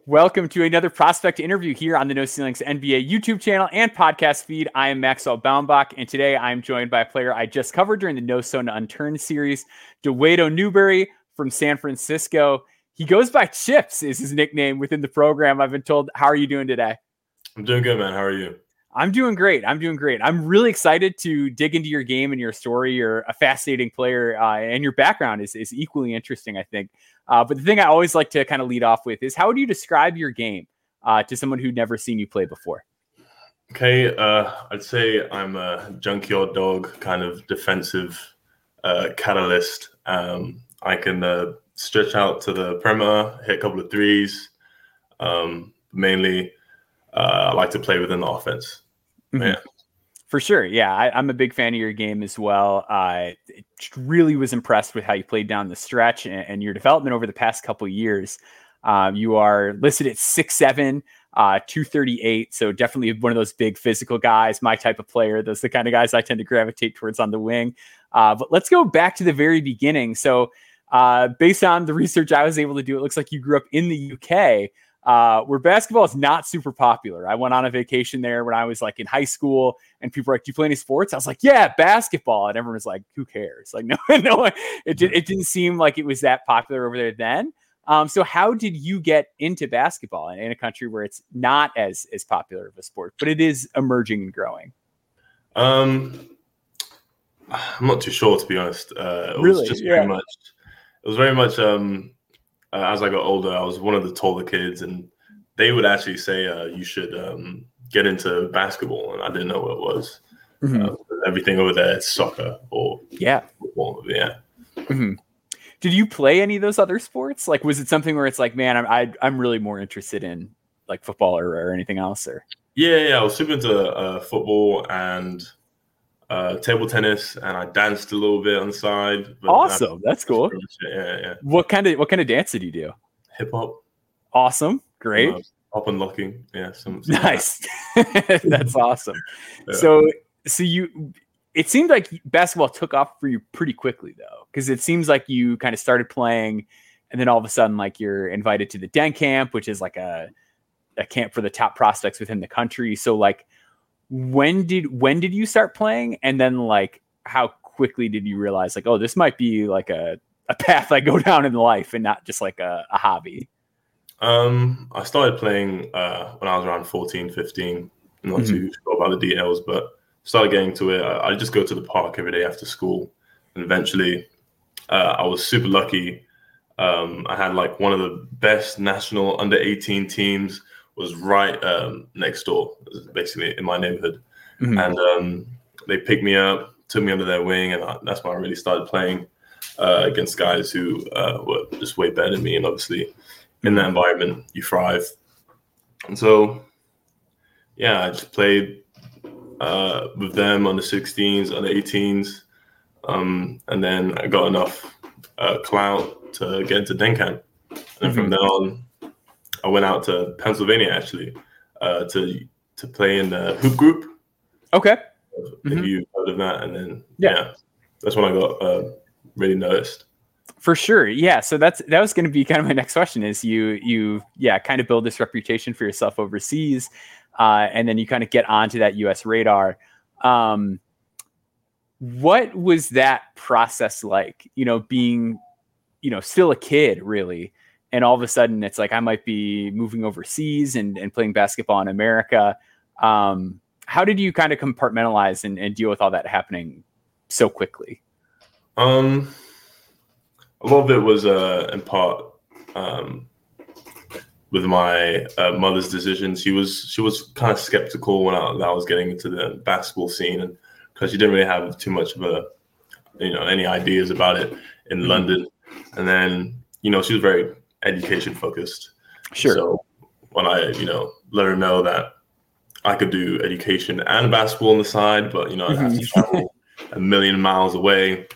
Welcome to another prospect interview here on the No Ceilings NBA YouTube channel and podcast feed. I am Maxwell Baumbach, and today I'm joined by a player I just covered during the No Stone Unturned series, Dewaydo Newberry from San Francisco. He goes by Chips is his nickname within the program, I've been told. How are you doing today? I'm doing good, man. How are you? I'm doing great. I'm really excited to dig into your game and your story. You're a fascinating player, and your background is equally interesting, I think. But the thing I always like to kind of lead off with is, how would you describe your game to someone who'd never seen you play before? Okay, I'd say I'm a junkyard dog, kind of defensive catalyst. I can stretch out to the perimeter, hit a couple of threes. Mainly, I like to play within the offense. Mm-hmm. Yeah. For sure. Yeah, I'm a big fan of your game as well. Really was impressed with how you played down the stretch and your development over the past couple of years. You are listed at 6'7", 238. So definitely one of those big physical guys, my type of player. Those are the kind of guys I tend to gravitate towards on the wing. But let's go back to the very beginning. So based on the research I was able to do, it looks like you grew up in the UK. Where basketball is not super popular. I went on a vacation there when I was like in high school, and people were like, "Do you play any sports?" I was like, "Yeah, basketball," and everyone was like, "Who cares?" Like, no, it didn't seem like it was that popular over there then. So how did you get into basketball in a country where it's not as popular of a sport, but it is emerging and growing? I'm not too sure, to be honest. It was very much. As I got older, I was one of the taller kids, and they would actually say you should get into basketball, and I didn't know what it was. Mm-hmm. Everything over there is soccer or football. Yeah. Mm-hmm. Did you play any of those other sports? Like, was it something where it's like, man, I'm really more interested in like football or anything else? Or I was super into football and table tennis, and I danced a little bit on the side. But awesome, that's cool. Yeah. What kind of dance did you do? Hip hop. Awesome, great. Pop and locking. Yeah, some nice. That's awesome. Yeah. So it seemed like basketball took off for you pretty quickly, though, because it seems like you kind of started playing, and then all of a sudden, like, you're invited to the Den Camp, which is like a camp for the top prospects within the country. So, like, when did you start playing, and then like how quickly did you realize like, oh, this might be like a path I go down in life and not just like a hobby? I started playing when I was around 14, 15. I'm not too sure about the details, but started getting to it. I just go to the park every day after school, and eventually I was super lucky. I had like one of the best national under 18 teams was right next door, basically in my neighborhood. Mm-hmm. And they picked me up, took me under their wing, and that's when I really started playing against guys who were just way better than me. And obviously, in that environment, you thrive. And so, I just played with them on the 16s, on the 18s. And then I got enough clout to get into Den Camp. And from then on, I went out to Pennsylvania actually to play in the hoop group. Okay. If you heard of that, and then that's when I got really noticed. For sure, yeah. So that was going to be kind of my next question. Is you kind of build this reputation for yourself overseas, and then you kind of get onto that U.S. radar. What was that process like? Being still a kid, really. And all of a sudden, it's like I might be moving overseas and playing basketball in America. How did you kind of compartmentalize and deal with all that happening so quickly? A lot of it was in part with my mother's decision. She was kind of skeptical when I was getting into the basketball scene, and because she didn't really have too much of any ideas about it in London. And then she was very education focused. Sure. So when I, let her know that I could do education and basketball on the side, but, I'd have to travel a million miles away.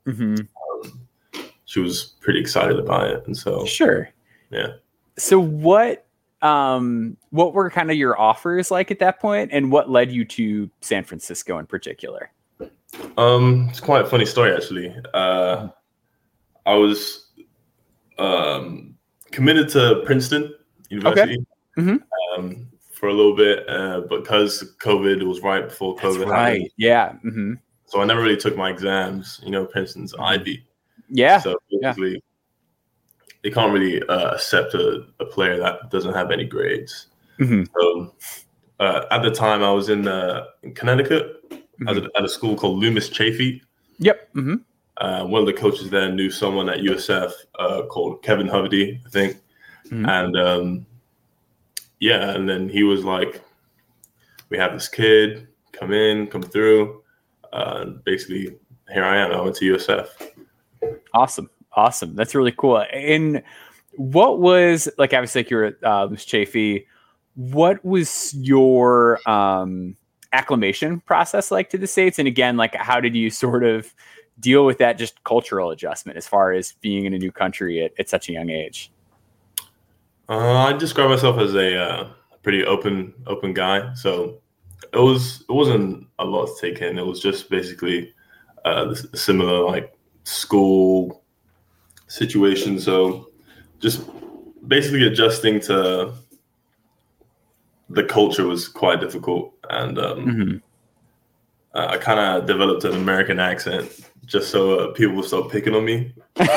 She was pretty excited about it. And so, sure. Yeah. So what were kind of your offers like at that point, and what led you to San Francisco in particular? It's quite a funny story, actually. I was committed to Princeton University. Okay. For a little bit, but because COVID, it was right before COVID That's right. happened. Yeah. So I never really took my exams. Princeton's Ivy. Yeah. So basically, they can't really accept a player that doesn't have any grades. So at the time, I was in Connecticut at a school called Loomis Chaffee. Yep. One of the coaches there knew someone at USF called Kevin Hovey, I think. And and then he was like, we have this kid, come through. Basically, here I am. I went to USF. Awesome. That's really cool. And what was, like, obviously, like you were at Loomis Chaffee, what was your acclimation process like to the States? And again, like, how did you sort of deal with that just cultural adjustment as far as being in a new country at such a young age? I describe myself as a pretty open guy. So it wasn't a lot to take in. It was just basically similar like school situation. So just basically adjusting to the culture was quite difficult, and I kind of developed an American accent just so people would start picking on me.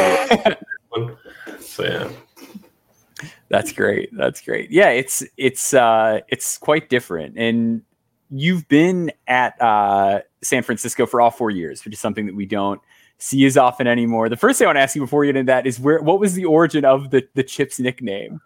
So yeah. That's great. Yeah, it's quite different. And you've been at San Francisco for all 4 years, which is something that we don't see as often anymore. The first thing I want to ask you before we get into that is what was the origin of the Chips nickname?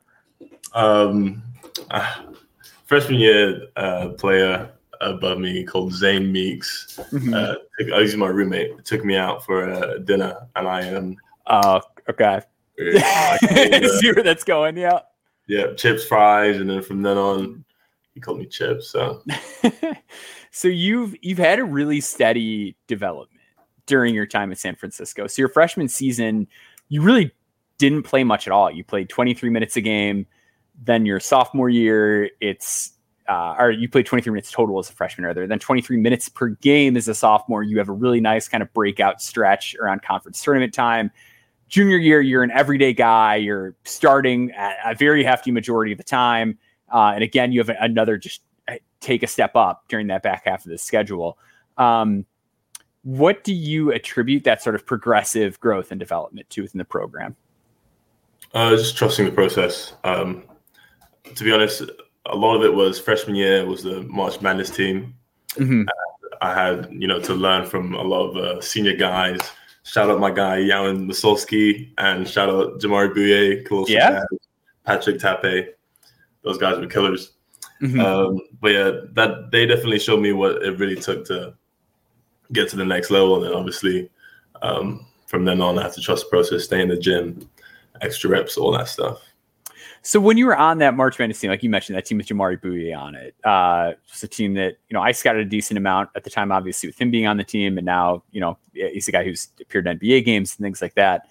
Freshman year, player above me called Zane Meeks. I was my roommate. Took me out for dinner, and I Oh, okay. See where that's going, yeah. Yeah, chips, fries, and then from then on, he called me Chips. So, so you've had a really steady development during your time at San Francisco. So your freshman season, you really didn't play much at all. You played 23 minutes a game. Then your sophomore year, or you played 23 minutes total as a freshman, rather. Then 23 minutes per game as a sophomore. You have a really nice kind of breakout stretch around conference tournament time. Junior year, you're an everyday guy. You're starting at a very hefty majority of the time. And again, you have another just take a step up during that back half of the schedule. What do you attribute that sort of progressive growth and development to within the program? Just trusting the process. To be honest, a lot of it was freshman year was the March Madness team. I had, to learn from a lot of senior guys. Shout out my guy, Yawen Masolski, and shout out Jamari Bouye, Patrick Tape. Those guys were killers. But yeah, that they definitely showed me what it really took to get to the next level. And then obviously, from then on, I have to trust the process, stay in the gym, extra reps, all that stuff. So when you were on that March Madness team, like you mentioned, that team with Jamari Bouye on it, it's a team that, I scouted a decent amount at the time, obviously with him being on the team. And now, he's a guy who's appeared in NBA games and things like that.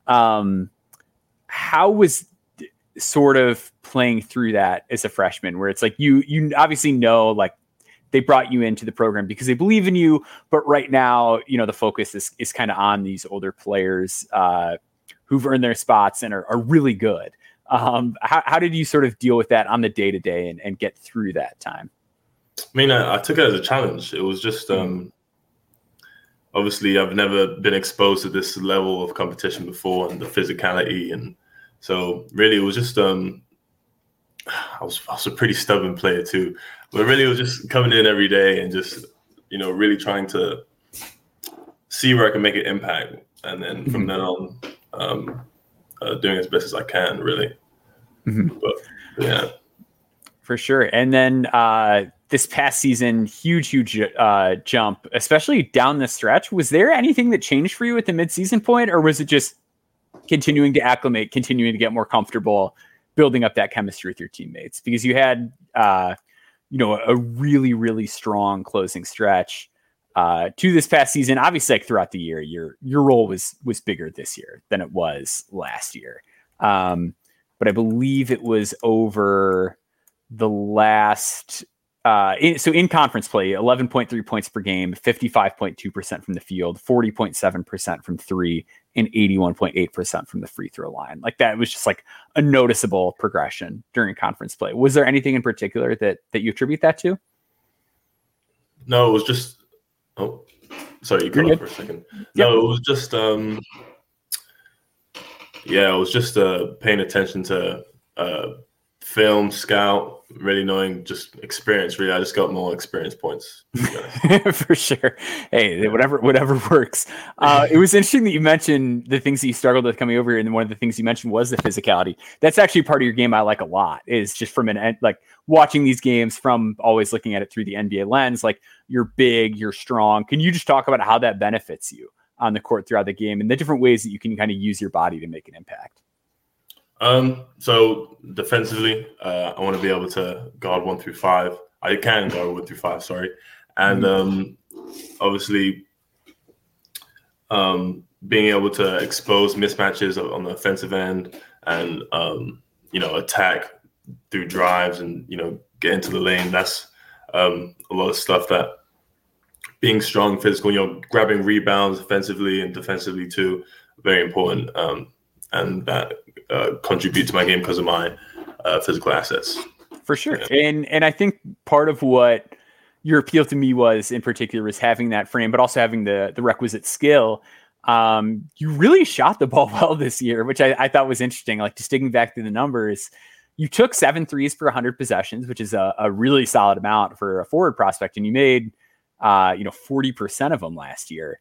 How was sort of playing through that as a freshman, where it's like, you obviously know, like, they brought you into the program because they believe in you, but right now, the focus is kind of on these older players who've earned their spots and are really good. How did you sort of deal with that on the day-to-day and get through that time? I mean, I took it as a challenge. It was just, obviously I've never been exposed to this level of competition before and the physicality. And so really it was just, I was a pretty stubborn player too, but really it was just coming in every day and just, really trying to see where I can make an impact. And then from then on, doing as best as I can, really. But yeah, for sure. And then this past season, huge jump, especially down the stretch. Was there anything that changed for you at the midseason point, or was it just continuing to acclimate, continuing to get more comfortable, building up that chemistry with your teammates? Because you had a really, really strong closing stretch to this past season. Obviously, like throughout the year, your role was bigger this year than it was last year. But I believe it was over the last in conference play, 11.3 points per game, 55.2% from the field, 40.7% from three, and 81.8% from the free throw line. Like that was just like a noticeable progression during conference play. Was there anything in particular that you attribute that to? No, it was just, oh, sorry, you cut off for a second. No, it was just, I was just paying attention to film, scout, really knowing, just experience. Really, I just got more experience points. For sure. Hey, whatever works. It was interesting that you mentioned the things that you struggled with coming over here, and one of the things you mentioned was the physicality. That's actually part of your game I like a lot. Is just from like watching these games from always looking at it through the NBA lens. Like you're big, you're strong. Can you just talk about how that benefits you on the court throughout the game and the different ways that you can kind of use your body to make an impact? So defensively, I want to be able to guard 1 through 5. I can guard 1 through 5, sorry. And obviously, being able to expose mismatches on the offensive end and, attack through drives and, get into the lane. That's a lot of stuff that being strong, physical, grabbing rebounds offensively and defensively too, very important. And that contribute to my game because of my physical assets. For sure. Yeah. And I think part of what your appeal to me was in particular was having that frame, but also having the requisite skill. You really shot the ball well this year, which I thought was interesting. Like just digging back through the numbers, you took 7 threes per 100 possessions, which is a really solid amount for a forward prospect. And you made 40% of them last year.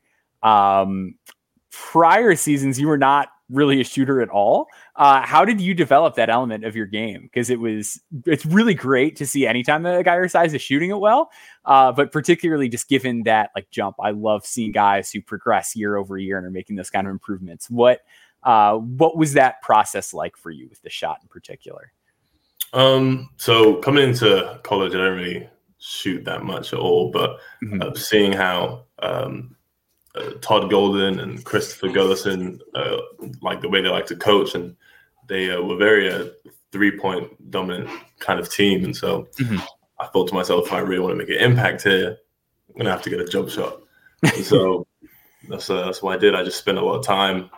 Prior seasons, you were not really a shooter at all. How did you develop that element of your game? Because it's really great to see anytime a guy your size is shooting it well, but particularly just given that like jump. I love seeing guys who progress year over year and are making those kind of improvements. What was that process like for you with the shot in particular? So coming into college, I didn't really shoot that much at all, but seeing how Todd Golden and Christopher Gullison, like the way they like to coach, and they were very 3-point dominant kind of team. And so I thought to myself, if I really want to make an impact here, I'm going to have to get a jump shot. And so that's what I did. I just spent a lot of time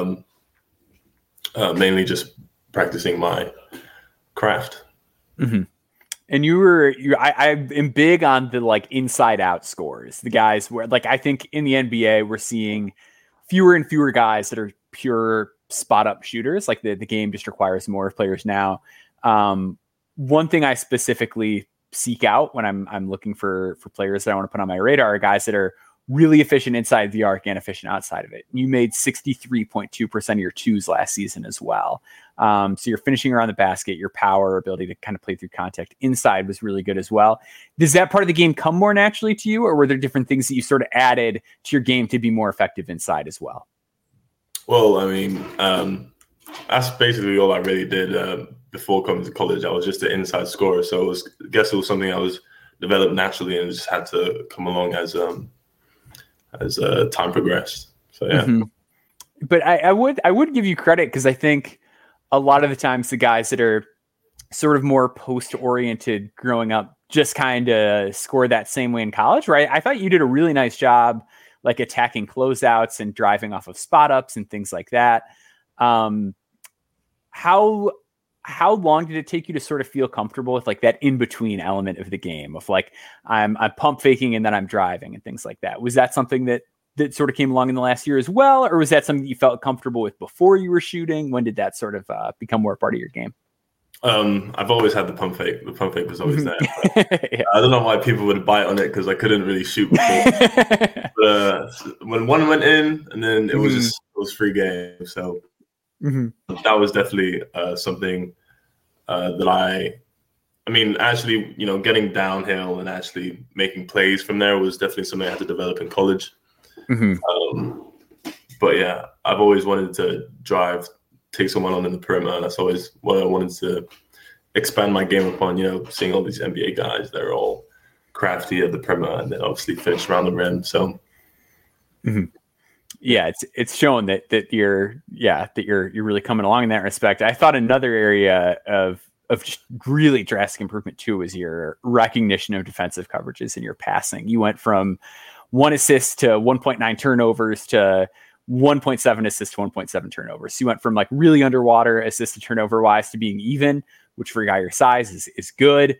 mainly just practicing my craft. And I am big on the like inside out scores. The guys where like, I think in the NBA, we're seeing fewer and fewer guys that are pure spot up shooters. Like the game just requires more players now. One thing I specifically seek out when I'm looking for players that I want to put on my radar are guys that are really efficient inside the arc and efficient outside of it. You made 63.2% of your twos last season as well. So you're finishing around the basket, your power, ability to kind of play through contact inside was really good as well. Does that part of the game come more naturally to you, or were there different things that you sort of added to your game to be more effective inside as well? Well, I mean, that's basically all I really did before coming to college. I was just an inside scorer. So I guess it was something I was developed naturally and just had to come along as time progressed. So yeah. But I would give you credit, because I think a lot of the times the guys that are sort of more post-oriented growing up just kind of score that same way in college, right? I thought you did a really nice job like attacking closeouts and driving off of spot ups and things like that. How long did it take you to sort of feel comfortable with like that in-between element of the game of like, I'm pump faking and then I'm driving and things like that? Was that something that sort of came along in the last year as well? Or was that something that you felt comfortable with before you were shooting? When did that sort of become more a part of your game? I've always had the pump fake. The pump fake was always there. Yeah. I don't know why people would bite on it, because I couldn't really shoot before. But, when one went in, and then it was free game. So that was definitely something that I mean, actually, getting downhill and actually making plays from there was definitely something I had to develop in college. But yeah, I've always wanted to drive, take someone on in the perimeter. That's always what I wanted to expand my game upon, seeing all these NBA guys, they're all crafty at the perimeter and then obviously finish around the rim. So yeah, it's shown that you're really coming along in that respect. I thought another area of just really drastic improvement too is your recognition of defensive coverages in your passing. You went from 1 assist to 1.9 turnovers to 1.7 assists to 1.7 turnovers. So you went from like really underwater assist to turnover wise to being even, which for a guy your size is good.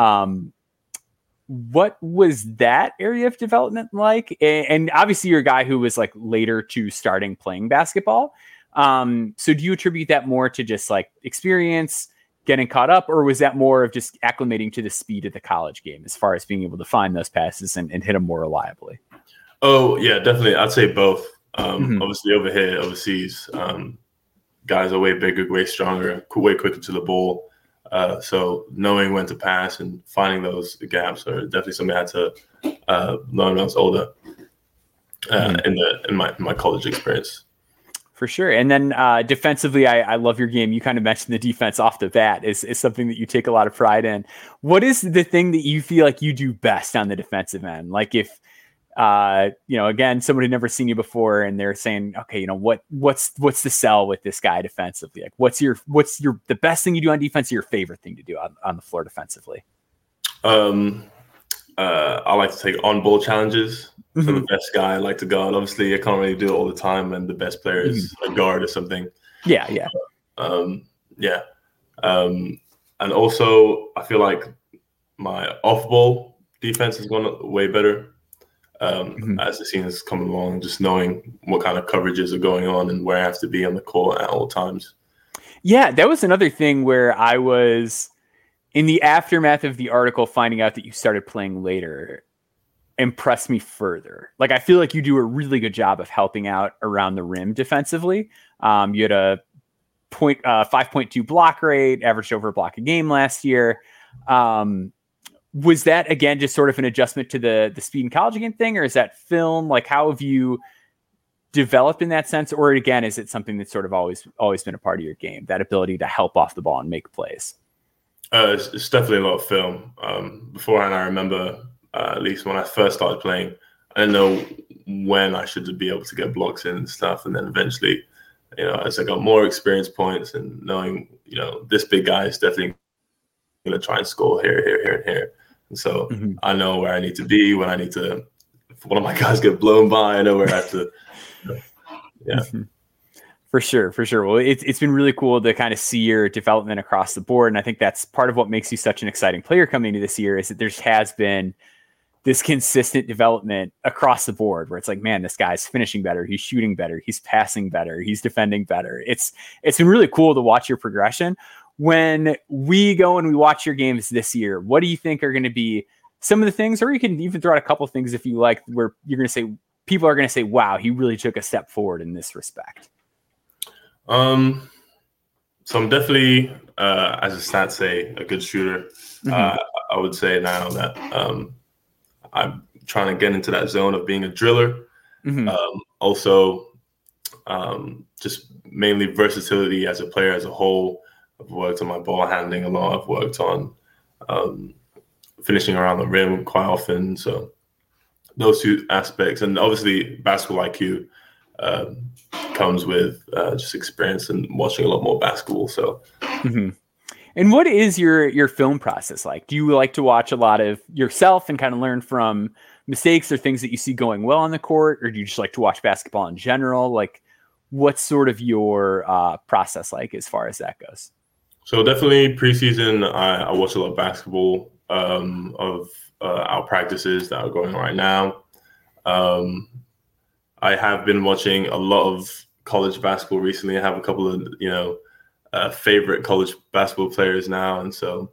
What was that area of development like? And obviously you're a guy who was like later to starting playing basketball. So do you attribute that more to just like experience, getting caught up, or was that more of just acclimating to the speed of the college game as far as being able to find those passes and hit them more reliably? Oh yeah, definitely. I'd say both. Obviously over here, overseas, guys are way bigger, way stronger, way quicker to the ball. So knowing when to pass and finding those gaps are definitely something I had to learn when I was older in my college experience. For sure. And then defensively, I love your game. You kind of mentioned the defense off the bat is something that you take a lot of pride in. What is the thing that you feel like you do best on the defensive end? Like if, again, somebody had never seen you before and they're saying, okay, what's the sell with this guy defensively? Like what's the best thing you do on defense, or your favorite thing to do on the floor defensively? I like to take on-ball challenges. So the best guy I like to guard. Obviously, I can't really do it all the time, and the best player is a guard or something. Yeah. And also, I feel like my off-ball defense has gone way better as the season's come along, just knowing what kind of coverages are going on and where I have to be on the court at all times. Yeah, that was another thing where I was in the aftermath of the article finding out that you started playing later impressed me further. Like, I feel like you do a really good job of helping out around the rim defensively. You had a 5.2 block rate, averaged over a block a game last year. Was that, again, just sort of an adjustment to the speed and college game thing, or is that film? Like, how have you developed in that sense? Or again, is it something that's sort of always been a part of your game, that ability to help off the ball and make plays? It's definitely a lot of film. Beforehand, I remember, at least when I first started playing, I didn't know when I should be able to get blocks in and stuff. And then eventually, as I got more experience points and knowing, this big guy is definitely going to try and score here, and here. And so I know where I need to be when I need to, if one of my guys get blown by, I know where I have to. Yeah. For sure. Well, it's been really cool to kind of see your development across the board. And I think that's part of what makes you such an exciting player coming into this year, is that there has been this consistent development across the board where it's like, man, this guy's finishing better. He's shooting better. He's passing better. He's defending better. It's been really cool to watch your progression. When we go and we watch your games this year, what do you think are going to be some of the things, or you can even throw out a couple of things if you like, where you're going to say, people are going to say, wow, he really took a step forward in this respect? So I'm definitely, as the stats say, a good shooter. I would say now that I'm trying to get into that zone of being a driller. Also, just mainly versatility as a player as a whole. I've worked on my ball handling a lot. I've worked on finishing around the rim quite often. So those two aspects, and obviously basketball IQ comes with just experience and watching a lot more basketball. So, And what is your film process like? Do you like to watch a lot of yourself and kind of learn from mistakes or things that you see going well on the court, or do you just like to watch basketball in general? Like, what's sort of your process like as far as that goes? So definitely preseason, I watch a lot of basketball of our practices that are going on right now. I have been watching a lot of college basketball recently. I have a couple of, favorite college basketball players now. And so,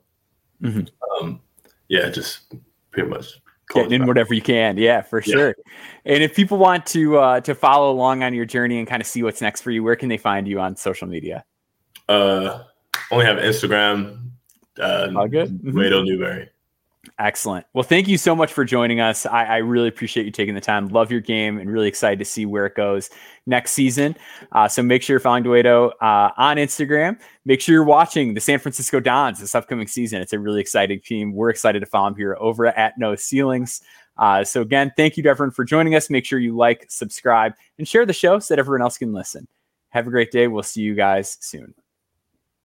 just pretty much getting in whatever you can. Yeah, for sure. And if people want to follow along on your journey and kind of see what's next for you, where can they find you on social media? Only have Instagram. All good. Wado Newberry. Excellent. Well, thank you so much for joining us. I really appreciate you taking the time. Love your game and really excited to see where it goes next season. So make sure you're following Dwaydo on Instagram. Make sure you're watching the San Francisco Dons this upcoming season. It's a really exciting team. We're excited to follow them here over at No Ceilings. So again, thank you to everyone for joining us. Make sure you like, subscribe, and share the show so that everyone else can listen. Have a great day. We'll see you guys soon.